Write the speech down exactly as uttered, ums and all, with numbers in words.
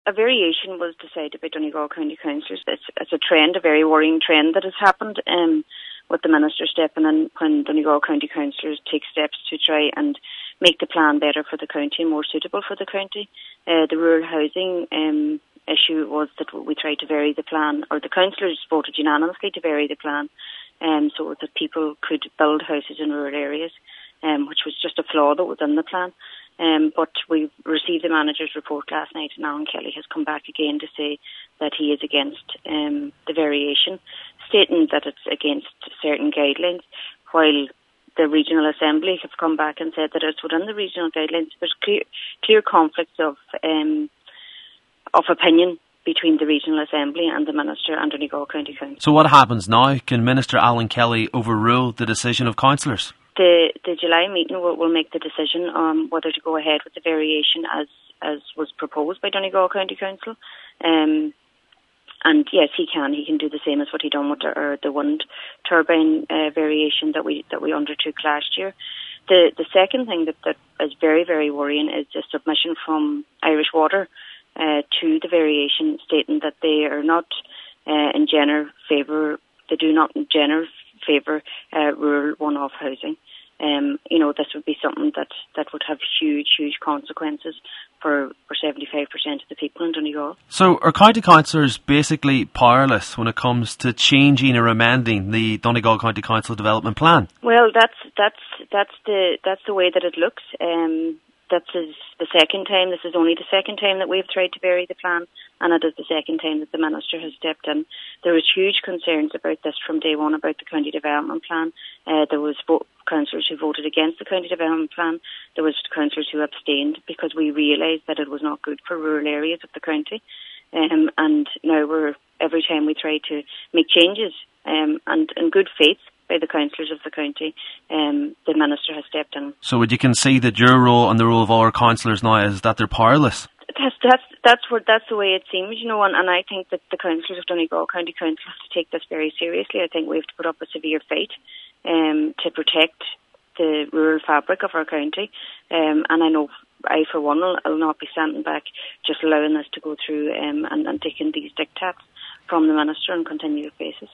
A variation was decided by Donegal County Councillors. It's, it's a trend, a very worrying trend that has happened um, with the Minister stepping in when Donegal County Councillors take steps to try and make the plan better for the county and more suitable for the county. Uh, the rural housing um, issue was that we tried to vary the plan, or the councillors voted unanimously to vary the plan um, so that people could build houses in rural areas, um, which was just a flaw that was in the plan. Um, but we received the manager's report last night, and Alan Kelly has come back again to say that he is against um, the variation, stating that it's against certain guidelines, while the Regional Assembly have come back and said that it's within the regional guidelines. There's clear, clear conflicts of um, of opinion between the Regional Assembly and the Minister and Donegal County Council. So what happens now? Can Minister Alan Kelly overrule the decision of councillors? The the July meeting will, will make the decision on whether to go ahead with the variation as as was proposed by Donegal County Council. Um, and yes, he can. He can do the same as what he done with the, or the wind turbine uh, variation that we that we undertook last year. The the second thing that, that is very, very worrying is the submission from Irish Water uh, to the variation, stating that they are not uh, in general favour. They do not in general favour uh, rural one-off housing. Um, you know, this would be something that, that would have huge, huge consequences for, for seventy-five percent of the people in Donegal. So are county councillors basically powerless when it comes to changing or amending the Donegal County Council Development Plan? Well, that's that's that's the that's the way that it looks. Um, That is the second time. This is only the second time that we've tried to vary the plan, and it is the second time that the Minister has stepped in. There was huge concerns about this from day one about the County Development Plan. Uh, there was vo- councillors who voted against the County Development Plan. There was councillors who abstained because we realised that it was not good for rural areas of the county. Um, and now we're every time we try to make changes, um, and in good faith by the councillors of the county, um, the Minister has stepped in. So would you concede that your role and the role of our councillors now is that they're powerless? That's that's that's what that's the way it seems, you know, and, and I think that the councillors of Donegal County Council have to take this very seriously. I think we have to put up a severe fight um, to protect the rural fabric of our county, um, and I know I, for one, will, will not be standing back just allowing this to go through um, and, and taking these diktats from the Minister on a continuous basis.